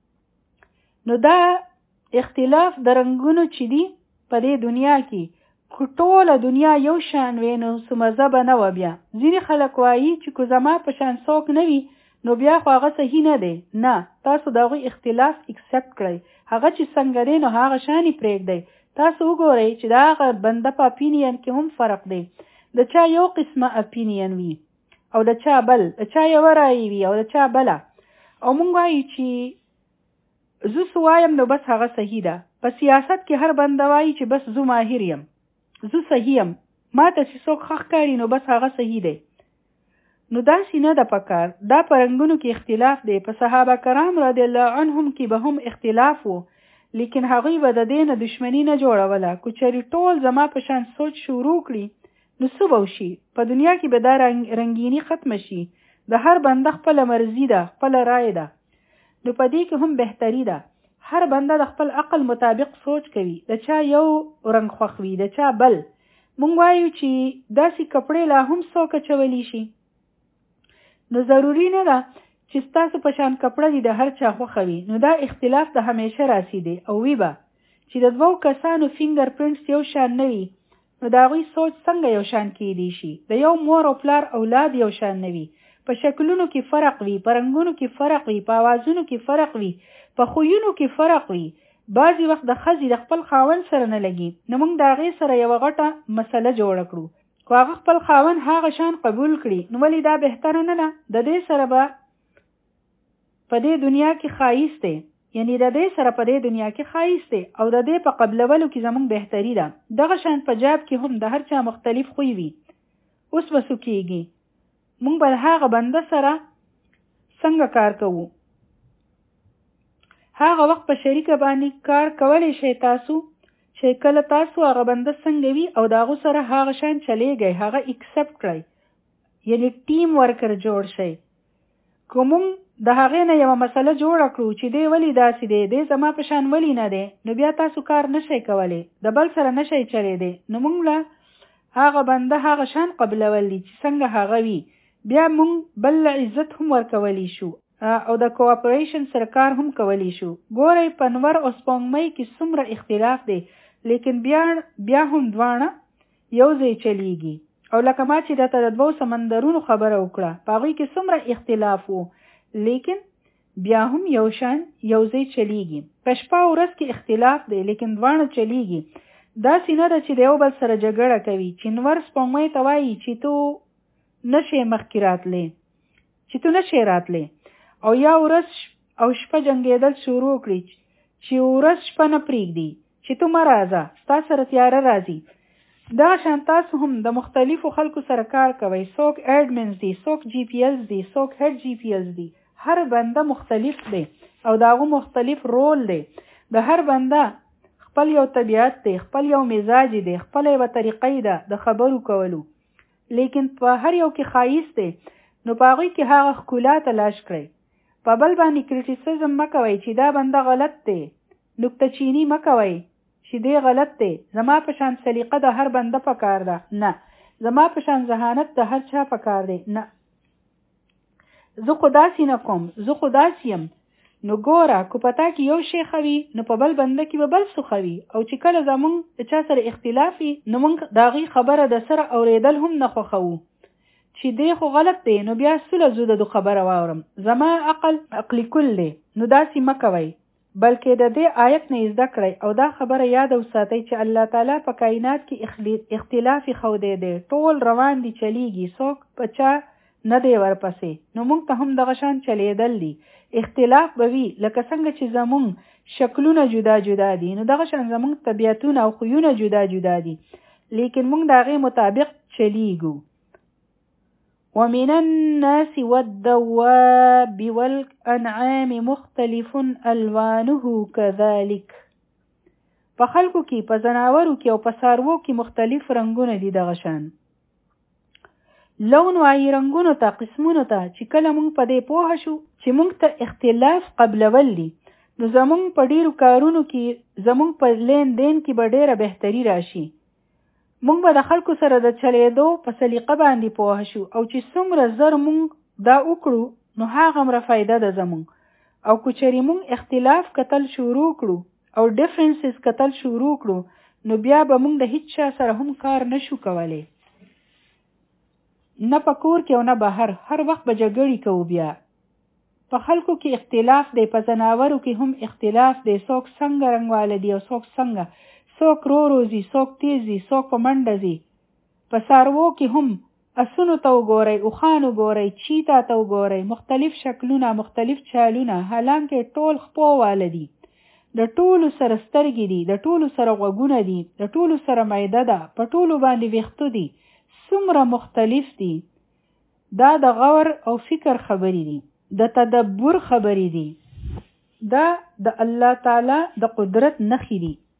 نو دا اختلاف د رنګونو چې دي په دې دنیا کې، که ټوله دنیا یو شان وي نو څه مزه به نه وه. بیا ځینې خلک وایي چې که زما په شان څوک نه وي نو بیا خو هغه صحیح نه دی. نه، تاسو د هغوی اختلاف اکسپټ کړئ. هغه چې څنګه دی نو هغه شان یې پرېږدئ. تاسو وګورئ چې د هغه بنده په اپینین کې هم فرق دی. د چا یو قسمه اپینین وي او د چا بل، د چا یوه رایې وي او د چا بله. او موږ وایو چې زه څه وایم نو بس هغه صحیح ده. په سیاست کې هر بنده وایي چې بس زه ماهر یم، زه صحیح یم، ما ته چې څوک ښه ښکاري نو بس هغه صحیح دی. نو داسې نه ده پکار. دا په رنګونو کې اختلاف دی. په صحابه کرام رضی الله عنهم کې به هم اختلاف و، لیکن هغوی به د دې نه دشمني نه جوړوله. که چېرې ټول زما په شان سوچ شروع کړي نو څه به وشي؟ په دنیا کې به دا رنګیني ختمه شي. د هر بنده خپله مرضي ده، خپله رایه ده. نو په دې کې هم بهتري ده. هر بنده د خپل عقل مطابق سوچ کوي. د چا یو رنګ خوښ وي، د چا بل. مونږ وایو چې داسې کپړې لا هم څوک اچولی شي، نو ضروري نه ده چې ستاسو په شان کپړه دي د هر چا خوښه وي. نو دا اختلاف د همیشه راسي دی او وی به چې د دوو کسانو فینګر پرنټس یو شان نه وي، نو د هغوی سوچ څنګه یو شان کیدی شي. د یو مور او پلار اولاد یو شان نه وي، په شکلونو کې فرق وي، په رنګونو کې فرق وي، په اوازونو کې فرق وي، په خویونو کې فرق وي. بعضې وخت د ښځې د خپل خاوند سره نه لګي، نو موږ د هغې سره یوه غټه مسله جوړه کړو. که هغه خپل خاوند هغه شان قبول کړي، نو ولې دا بهتره نه ده؟ د دې سره به په دې دنیا کې ښایست دی، یعنی د دې سره په دې دنیا کې ښایست دی او د دې په قبلولو کې زموږ بهتري ده. دغه شان په جاب کې هم د هر چا مختلف خوی وي. اوس به څه کېږي؟ موږ به هغه بنده سره څنګه کار کوو؟ هغه وخت په شریکه باندې کار کولی شئ تاسو چې کله تاسو هغه بنده څنګه وي او د هغو سره هغه شان چلیږئ، هغه اکسپټ کړئ، یعنی ټیم ورکر جوړ شئ. که موږ د هغې نه یوه مسله جوړه کړو چې دی ولې داسې دی، دی زما په شان ولې نه دی، نو بیا تاسو کار نشئ کولی، د بل سره نشئ چلیدی. نو موږ له هغه بنده هغه شان قبلول دي چې څنګه هغه وي. بیا موږ بل عزت هم ورکولی شو او د کوآپریشن سره کار هم کولی شو. ګورئ په نور او سپوږمۍ کې څومره اختلاف دی، لیکن بیا بیا هم دواړه یو ځای چلیږي. او لکه ما چې درته د دوو سمندرونو خبره وکړه، په هغوی کې څومره اختلاف و، لیکن بیا هم یو شان یو ځای چلیږي. په شپه او ورځ کې اختلاف دی، لیکن دواړه چلیږي. داسې نه ده چې د یو بل سره جګړه کوي، چې نور سپوږمۍ ته وایي چې تو نشې مخکې راتلی، چې تو نشې راتلی، او یا ورځ او شپه جنګېدل شروع کړي چې ورځ شپه نه پرېږدي چې تو مه راځه، ستا سره تیاره راځي. دغه شان تاسو هم د مختلفو خلکو سره کار کوئ. څوک ایډمنز دي، څوک جی پی ایلز دي، څوک هیډ جی پی ایلز دي. هر بنده مختلف دی او د هغو مختلف رول دی. د هر بنده خپل یو طبیعت دی، خپل یو مزاج دی، خپل یوه طریقه ده د خبرو کولو، لیکن په هر یو کې ښایست دی. نو په هغوی کې هغه ښکلا تلاش کړئ. په بل باندې کریټیسزم مه کوئ چې دا بنده غلط دی، نکته چینی مه کوئ چې دی غلط دی، زما په شان سلیقه د هر بنده په کار ده، نه، زما په شان ذهانت د هر چا په کار دی، نه، زه خو داسې نه کوم، زه خو داسې یم. نو ګوره، که په تا کې یو شی خوي، نو په بل بنده کې به بل څه خوي. او چې کله زمونږ د چا سره اختلاف وي، نو موږ د هغې خبره د سره اورېدل هم نه خوښوو چې دی خو غلط دی، نو بیا سوله زه د خبره واورم، زما عقل عقلي کل دی. نو داسې مه کوئ، بلکې د دې آیت نه زده کړئ او دا خبره یاد وساتئ چې الله تعالی په کائنات کې اختلاف ښودی دی، ټول روان دي، چلیږي، څوک په چا نه دی ورپسې. نو موږ ته هم دغه شان چلیدل دي. اختلاف به وي، لکه څنګه چې زمونږ شکلونه جدا جدا دي، نو دغه شان زمونږ طبیعتونه او خویونه جدا جدا دي، لیکن موږ د هغې مطابق چلیږو. ومن الناس والدواب والأنعام مختلف ألوانه كذلك. په خلکو کې، په ځناورو کې او په څاروو کې مختلف رنګونه دي دغه شان. لون وایي رنګونو ته، قسمونو ته. چې کله موږ په دې پوه شو چې موږ ته اختلاف قبلول دي، نو زموږ په ډیرو کارونو کې، زموږ په لین دین کې به ډیره بهتري راشي. موږ به د خلکو سره د چلیدو په سلیقه باندې پوه شو، او چې څومره زر موږ دا وکړو، نو هغومره فایده ده زموږ. او که چېرې موږ اختلاف کتل شروع کړو او ډیفرنسز کتل شروع کړو، نو بیا به موږ د هیڅ چا سره هم کار نشو کولی، نه په کور کې او نه بهر. هر وخت به جګړې کوو. بیا په خلکو کې اختلاف دی، په ځناورو کې هم اختلاف دی، څوک څنګه رنګواله دي او څوک څنګه، څوک رو روزي، څوک تیز دي، څوک په منډه ځي. په څاروو کې هم اسونو ته وګورئ، اوښان وګورئ، چیتا ته وګورئ، مختلف شکلونه، مختلف چالونه، حالانکه ټول خپو واله دي، د ټولو سره سترګې دي، د ټولو سره غوږونه دي، د ټولو سره معده ده، په ټولو باندې ویښته دي، څومره مختلف دي. دا د غور او فکر خبرې دي، د تدبر خبرې دي، دا د الله تعالی د قدرت نښې دي.